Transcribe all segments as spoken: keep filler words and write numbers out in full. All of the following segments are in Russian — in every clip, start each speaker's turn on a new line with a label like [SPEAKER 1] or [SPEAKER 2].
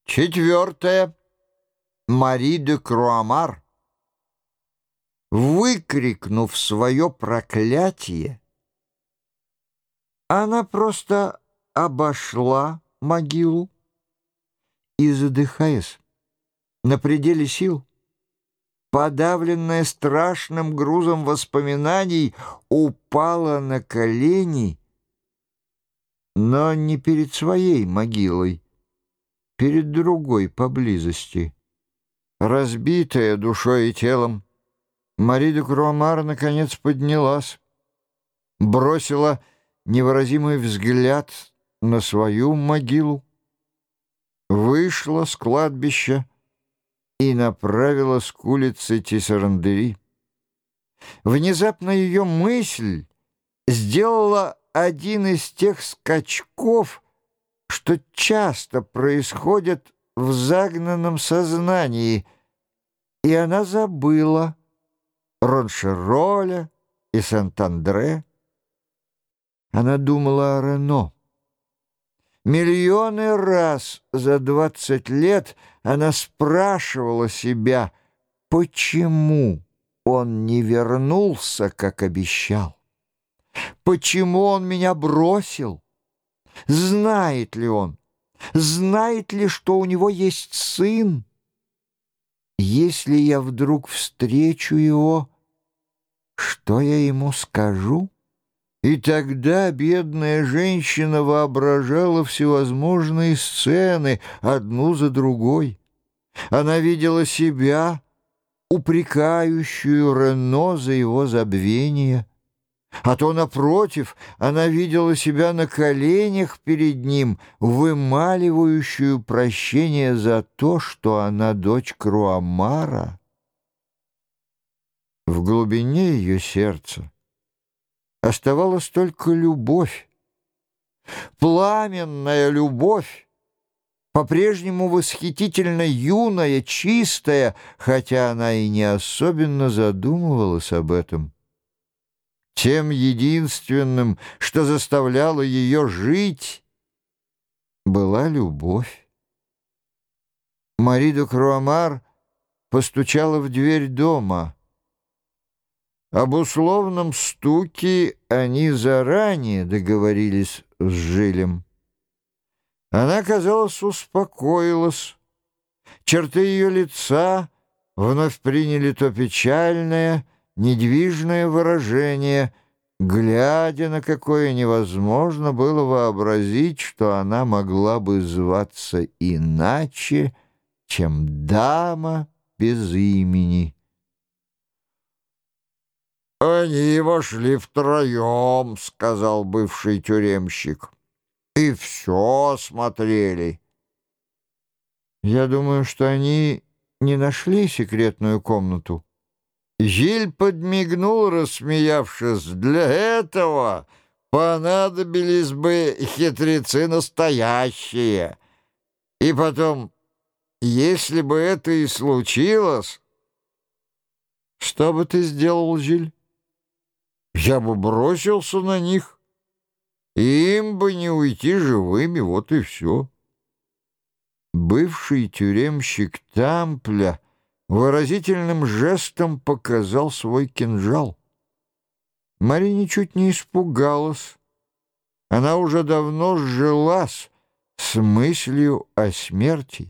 [SPEAKER 1] Четвертое. Мари де Круамар, выкрикнув свое проклятие, она просто обошла могилу и, задыхаясь, на пределе сил, подавленная страшным грузом воспоминаний, упала на колени, но не перед своей могилой, перед другой поблизости. Разбитая душой и телом, Мари де Круамар наконец поднялась, бросила невыразимый взгляд на свою могилу, вышла с кладбища и направилась к улице Тиссерандери. Внезапно ее мысль сделала один из тех скачков, что часто происходят в загнанном сознании, и она забыла Роншероля и Сент-Андре. Она думала о Рено. Миллионы раз за двадцать лет она спрашивала себя, почему он не вернулся, как обещал? Почему он меня бросил? Знает ли он? Знает ли, что у него есть сын? Если я вдруг встречу его, что я ему скажу? И тогда бедная женщина воображала всевозможные сцены, одну за другой. Она видела себя, упрекающую Рено за его забвение. А то, напротив, она видела себя на коленях перед ним, вымаливающую прощение за то, что она дочь Круамара. В глубине ее сердца оставалась только любовь, пламенная любовь, по-прежнему восхитительно юная, чистая, хотя она и не особенно задумывалась об этом. Тем единственным, что заставляло ее жить, была любовь. Мари де Круамар постучала в дверь дома. Об условном стуке они заранее договорились с Жилем. Она, казалось, успокоилась. Черты ее лица вновь приняли то печальное, недвижное выражение, глядя на какое невозможно было вообразить, что она могла бы зваться иначе, чем дама без имени. «Они вошли втроем», — сказал бывший тюремщик, — «и все смотрели». «Я думаю, что они не нашли секретную комнату». Жиль подмигнул, рассмеявшись. «Для этого понадобились бы хитрецы настоящие. И потом, если бы это и случилось...» «Что бы ты сделал, Жиль?» «Я бы бросился на них. Им бы не уйти живыми, вот и все». Бывший тюремщик Тампля выразительным жестом показал свой кинжал. Мари ничуть не испугалась. Она уже давно сжилась с мыслью о смерти.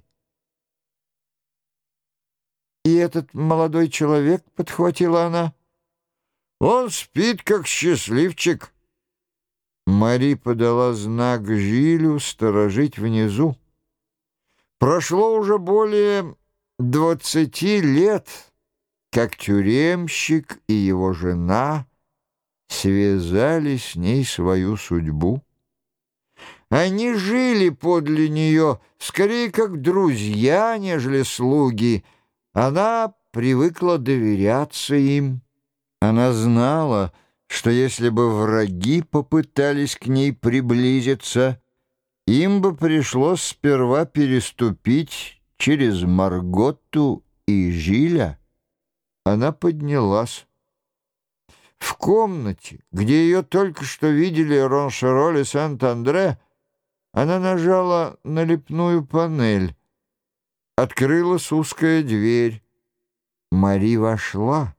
[SPEAKER 1] «И этот молодой человек», — подхватила она, — «он спит, как счастливчик». Мари подала знак Жилю сторожить внизу. Прошло уже более двадцати лет, как тюремщик и его жена связали с ней свою судьбу. Они жили подле нее скорее как друзья, нежели слуги. Она привыкла доверяться им. Она знала, что если бы враги попытались к ней приблизиться, им бы пришлось сперва переступить через Марготту и Жиля. Она поднялась. В комнате, где ее только что видели Роншероль и Сент-Андре, она нажала на лепную панель. Открылась узкая дверь. Мари вошла.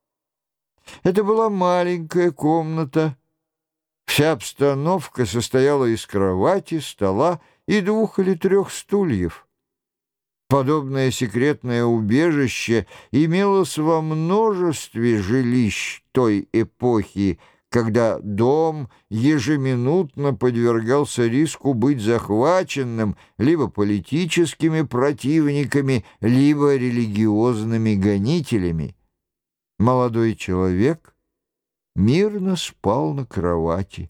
[SPEAKER 1] Это была маленькая комната. Вся обстановка состояла из кровати, стола и двух или трех стульев. Подобное секретное убежище имелось во множестве жилищ той эпохи, когда дом ежеминутно подвергался риску быть захваченным либо политическими противниками, либо религиозными гонителями. Молодой человек мирно спал на кровати.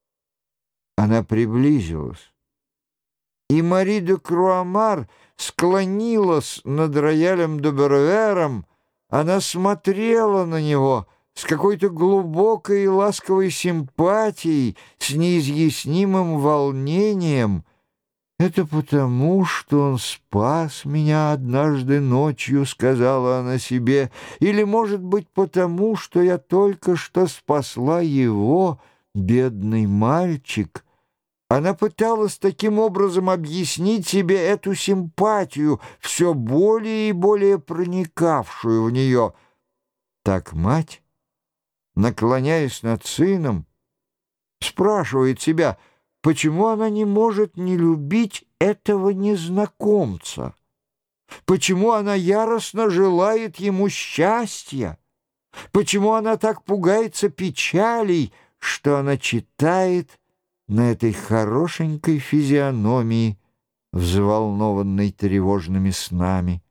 [SPEAKER 1] Она приблизилась, и Мари де Круамар склонилась над роялем де Бервером. Она смотрела на него с какой-то глубокой и ласковой симпатией, с неизъяснимым волнением. «Это потому, что он спас меня однажды ночью», — сказала она себе, «или, может быть, потому, что я только что спасла его, бедный мальчик». Она пыталась таким образом объяснить себе эту симпатию, все более и более проникавшую в нее. Так мать, наклоняясь над сыном, спрашивает себя, почему она не может не любить этого незнакомца, почему она яростно желает ему счастья, почему она так пугается печалей, что она читает на этой хорошенькой физиономии, взволнованной тревожными снами.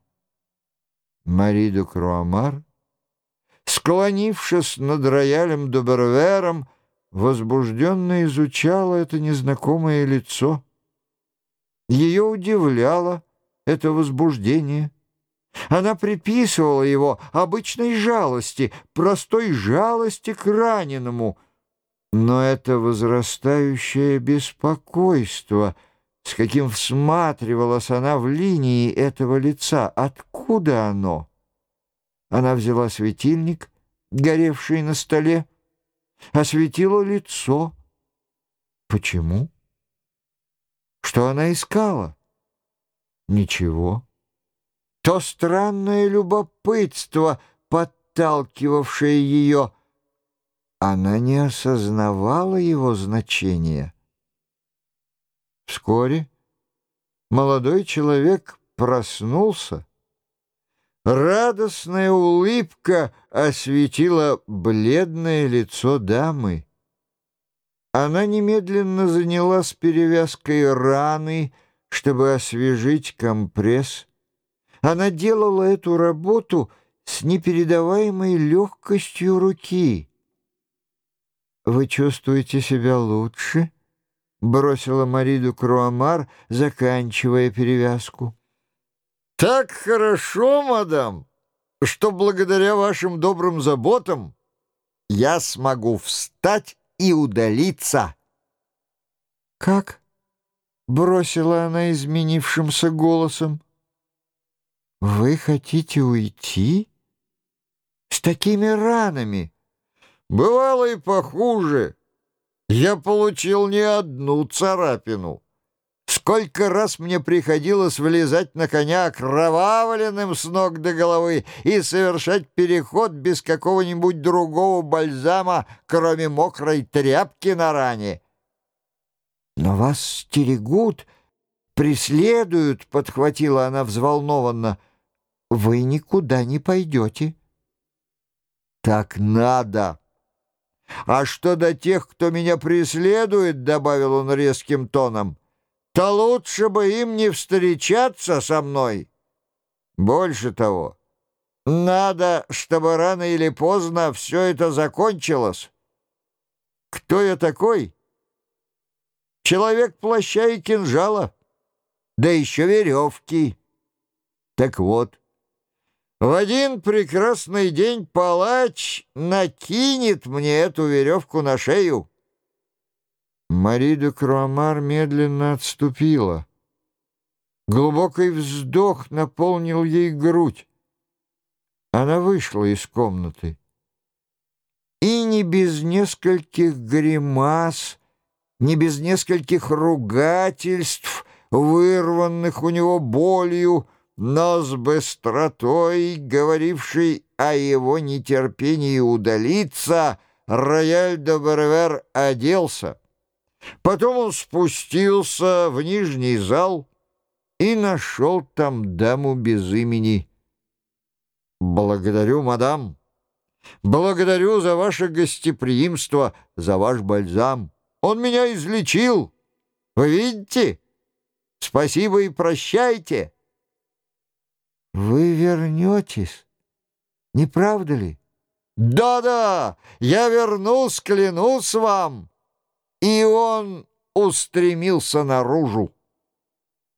[SPEAKER 1] Мари де Круамар, склонившись над роялем де Бервером, возбужденно изучала это незнакомое лицо. Ее удивляло это возбуждение. Она приписывала его обычной жалости, простой жалости к раненому. Но это возрастающее беспокойство, с каким всматривалась она в линии этого лица, откуда оно? Она взяла светильник, горевший на столе, осветила лицо. Почему? Что она искала? Ничего. То странное любопытство, подталкивавшее ее, она не осознавала его значения. Вскоре молодой человек проснулся. Радостная улыбка осветила бледное лицо дамы. Она немедленно занялась перевязкой раны, чтобы освежить компресс. Она делала эту работу с непередаваемой легкостью руки. «Вы чувствуете себя лучше?» — бросила Мари де Круамар, заканчивая перевязку. «Так хорошо, мадам, что благодаря вашим добрым заботам я смогу встать и удалиться». «Как?» — бросила она изменившимся голосом. «Вы хотите уйти? С такими ранами?»
[SPEAKER 2] «Бывало и похуже. Я получил не одну царапину. Сколько раз мне приходилось влезать на коня окровавленным с ног до головы и совершать переход без какого-нибудь другого бальзама, кроме мокрой тряпки на ране».
[SPEAKER 1] «Но вас стерегут, преследуют», — подхватила она взволнованно. «Вы никуда не пойдете».
[SPEAKER 2] «Так надо. А что до тех, кто меня преследует, — добавил он резким тоном, — то лучше бы им не встречаться со мной. Больше того, надо, чтобы рано или поздно все это закончилось. Кто я такой? Человек плаща и кинжала, да еще веревки. Так вот, в один прекрасный день палач накинет мне эту веревку на шею».
[SPEAKER 1] Мари де Круамар медленно отступила. Глубокий вздох наполнил ей грудь. Она вышла из комнаты. И не без нескольких гримас, не без нескольких ругательств, вырванных у него болью,
[SPEAKER 2] но с быстротой, говорившей о его нетерпении удалиться, Рояль де Бервер оделся. Потом он спустился в нижний зал и нашел там даму без имени. «Благодарю, мадам, благодарю за ваше гостеприимство, за ваш бальзам. Он меня излечил. Вы видите? Спасибо и прощайте».
[SPEAKER 1] «Вы вернетесь, не правда ли?»
[SPEAKER 2] «Да-да, я вернусь, клянусь вам». И он устремился наружу.